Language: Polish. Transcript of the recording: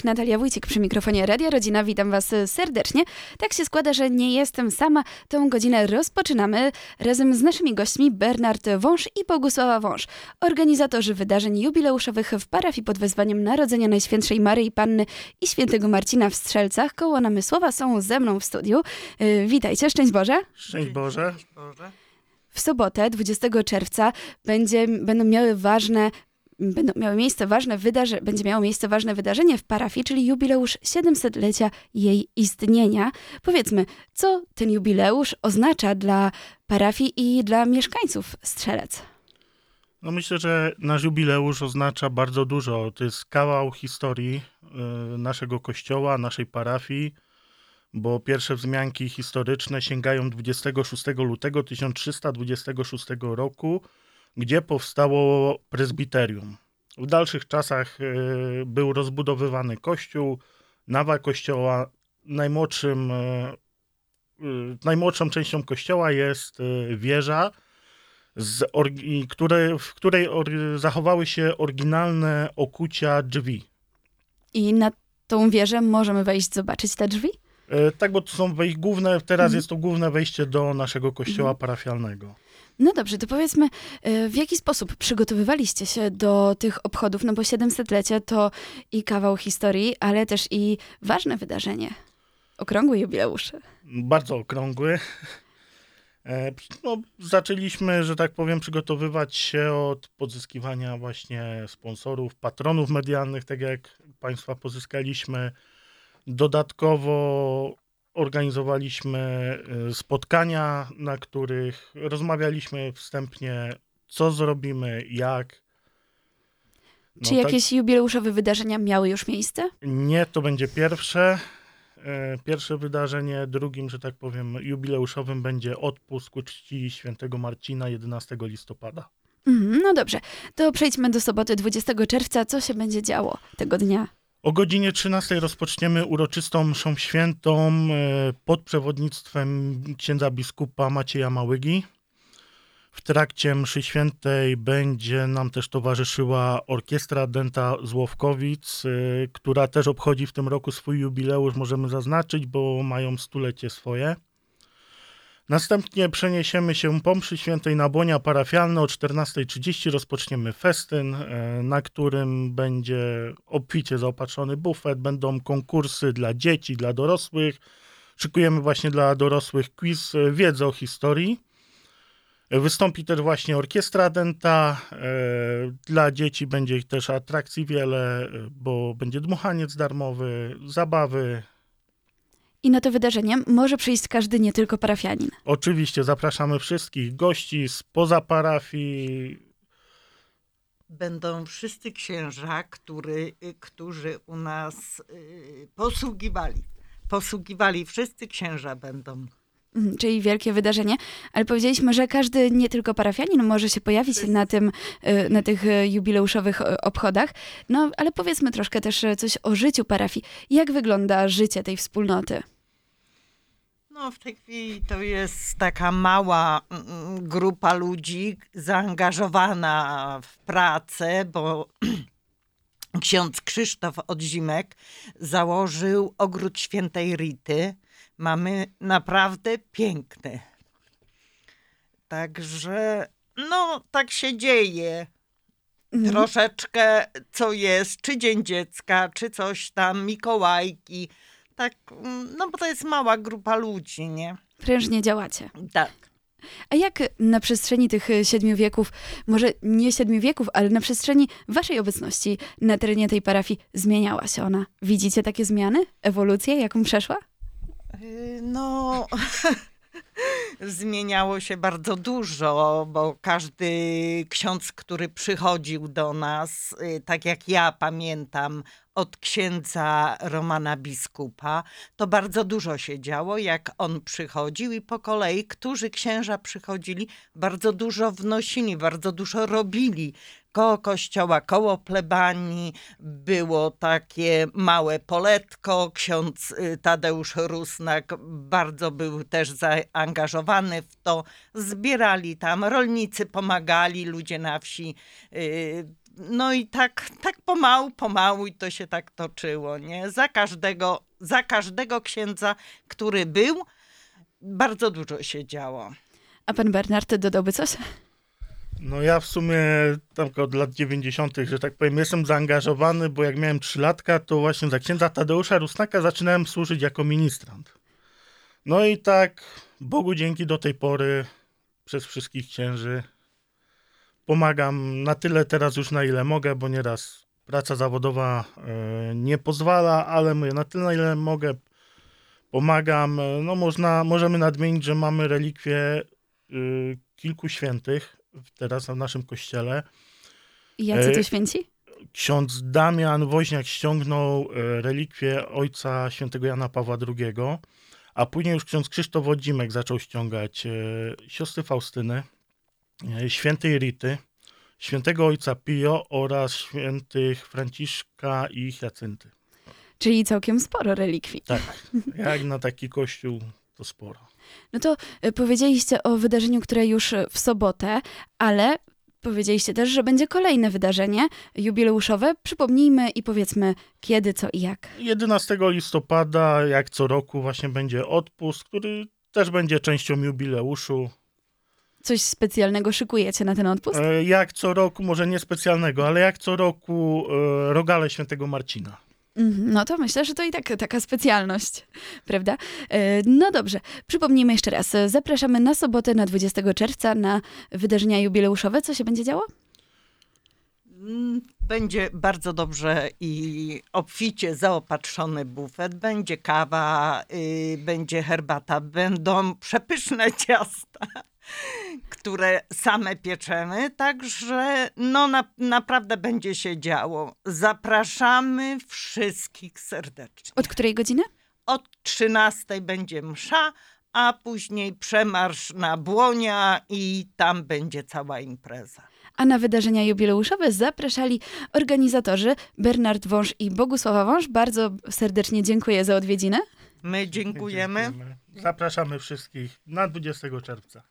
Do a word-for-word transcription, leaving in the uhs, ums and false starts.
Natalia Wójcik przy mikrofonie Radia Rodzina. Witam Was serdecznie. Tak się składa, że nie jestem sama. Tą godzinę rozpoczynamy razem z naszymi gośćmi Bernard Wąż i Bogusława Wąż, organizatorzy wydarzeń jubileuszowych w parafii pod wezwaniem Narodzenia Najświętszej Maryi Panny i Świętego Marcina w Strzelcach koło Namysłowa są ze mną w studiu. Yy, witajcie, szczęść Boże. Szczęść Boże. W sobotę, dwudziestego czerwca, będzie, będą miały ważne Będą miały miejsce ważne wydarze- będzie miało miejsce ważne wydarzenie w parafii, czyli jubileusz siedemsetlecia jej istnienia. Powiedzmy, co ten jubileusz oznacza dla parafii i dla mieszkańców Strzelec? No myślę, że nasz jubileusz oznacza bardzo dużo. To jest kawał historii y, naszego kościoła, naszej parafii, bo pierwsze wzmianki historyczne sięgają dwudziestego szóstego lutego tysiąc trzysta dwudziestego szóstego roku, gdzie powstało prezbiterium. W dalszych czasach y, był rozbudowywany kościół, nawa kościoła. Najmłodszym, y, y, najmłodszą częścią kościoła jest y, wieża, z orgi, które, w której or, zachowały się oryginalne okucia drzwi. I na tą wieżę możemy wejść, zobaczyć te drzwi? Y, tak, bo to są wej- główne, teraz Mhm. jest to główne wejście do naszego kościoła Mhm. parafialnego. No dobrze, to powiedzmy, w jaki sposób przygotowywaliście się do tych obchodów? No bo siedemsetlecie to i kawał historii, ale też i ważne wydarzenie. Okrągły jubileusz. Bardzo okrągły. E, No, zaczęliśmy, że tak powiem, przygotowywać się od pozyskiwania właśnie sponsorów, patronów medialnych, tak jak Państwa pozyskaliśmy. Dodatkowo organizowaliśmy e, spotkania, na których rozmawialiśmy wstępnie, co zrobimy, jak. No, Czy tak- jakieś jubileuszowe wydarzenia miały już miejsce? Nie, to będzie pierwsze. E, Pierwsze wydarzenie, drugim, że tak powiem, jubileuszowym będzie odpust ku czci świętego Marcina jedenastego listopada. Mhm, no dobrze, to przejdźmy do soboty dwudziestego czerwca. Co się będzie działo tego dnia? O godzinie trzynastej rozpoczniemy uroczystą mszą świętą e, pod przewodnictwem księdza biskupa Macieja Małygi. W trakcie mszy świętej będzie nam też towarzyszyła orkiestra Dęta Złowkowic, y, która też obchodzi w tym roku swój jubileusz, możemy zaznaczyć, bo mają stulecie swoje. Następnie przeniesiemy się po mszy świętej na błonia parafialne. O czternastej trzydzieści rozpoczniemy festyn, y, na którym będzie obficie zaopatrzony bufet, będą konkursy dla dzieci, dla dorosłych. Szykujemy właśnie dla dorosłych quiz, y, wiedzę o historii. Wystąpi też właśnie orkiestra Dęta. E, Dla dzieci będzie ich też atrakcji wiele, e, bo będzie dmuchaniec darmowy, zabawy. I na to wydarzenie może przyjść każdy, nie tylko parafianin. Oczywiście zapraszamy wszystkich gości spoza parafii. Będą wszyscy księża, który, którzy u nas y, posługiwali. Posługiwali, wszyscy księża będą. Mhm, czyli wielkie wydarzenie, ale powiedzieliśmy, że każdy, nie tylko parafianin, może się pojawić na tym, y, na tych y, jubileuszowych y, obchodach. No, ale powiedzmy troszkę też y, coś o życiu parafii. Jak wygląda życie tej wspólnoty? No w tej chwili to jest taka mała mm, grupa ludzi zaangażowana w pracę, bo ksiądz Krzysztof Odzimek założył ogród świętej Rity. Mamy naprawdę piękny. Także, no, tak się dzieje. Mhm. Troszeczkę co jest, czy Dzień Dziecka, czy coś tam, Mikołajki. Tak, no bo to jest mała grupa ludzi, nie? Prężnie działacie. Tak. A jak na przestrzeni tych y, siedmiu wieków, może nie siedmiu wieków, ale na przestrzeni waszej obecności na terenie tej parafii zmieniała się ona? Widzicie takie zmiany? Ewolucję, jaką przeszła? Yy, No, zmieniało się bardzo dużo, bo każdy ksiądz, który przychodził do nas, yy, tak jak ja pamiętam od księdza Romana biskupa, to bardzo dużo się działo, jak on przychodził i po kolei, którzy księża przychodzili, bardzo dużo wnosili, bardzo dużo robili. Koło kościoła, koło plebanii było takie małe poletko. Ksiądz Tadeusz Rusnak bardzo był też zaangażowany w to. Zbierali tam, rolnicy pomagali, ludzie na wsi. No i tak, tak pomału, pomału i to się tak toczyło, nie? Za każdego, za każdego księdza, który był, bardzo dużo się działo. A pan Bernard dodałby coś? No ja w sumie tam od lat dziewięćdziesiątych, że tak powiem, jestem zaangażowany, bo jak miałem trzylatka, to właśnie za księdza Tadeusza Rusnaka zaczynałem służyć jako ministrant. No i tak, Bogu dzięki do tej pory, przez wszystkich księży, pomagam na tyle teraz już na ile mogę, bo nieraz praca zawodowa e, nie pozwala, ale mówię, na tyle na ile mogę, pomagam. No można, możemy nadmienić, że mamy relikwie y, kilku świętych teraz w naszym kościele. I jacy to święci? Ksiądz Damian Woźniak ściągnął relikwie ojca świętego Jana Pawła drugiego, a później już ksiądz Krzysztof Wodzimek zaczął ściągać siostry Faustyny, świętej Rity, świętego ojca Pio oraz świętych Franciszka i Hiacynty. Czyli całkiem sporo relikwii. Tak, jak na taki kościół to sporo. No to y, powiedzieliście o wydarzeniu, które już w sobotę, ale powiedzieliście też, że będzie kolejne wydarzenie jubileuszowe. Przypomnijmy i powiedzmy kiedy, co i jak. jedenastego listopada, jak co roku, właśnie będzie odpust, który też będzie częścią jubileuszu. Coś specjalnego szykujecie na ten odpust? E, Jak co roku, może nie specjalnego, ale jak co roku e, rogale świętego Marcina. Mhm, no to myślę, że to i tak taka specjalność, prawda? E, No dobrze, przypomnijmy jeszcze raz. Zapraszamy na sobotę, na dwudziestego czerwca na wydarzenia jubileuszowe. Co się będzie działo? Będzie bardzo dobrze i obficie zaopatrzony bufet. Będzie kawa, yy, będzie herbata, będą przepyszne ciasta, które same pieczemy. Także no na, naprawdę będzie się działo. Zapraszamy wszystkich serdecznie. Od której godziny? Od trzynastej będzie msza, a później przemarsz na Błonia i tam będzie cała impreza. A na wydarzenia jubileuszowe zapraszali organizatorzy Bernard Wąż i Bogusława Wąż. Bardzo serdecznie dziękuję za odwiedzinę. My dziękujemy. Zapraszamy wszystkich na dwudziestego czerwca.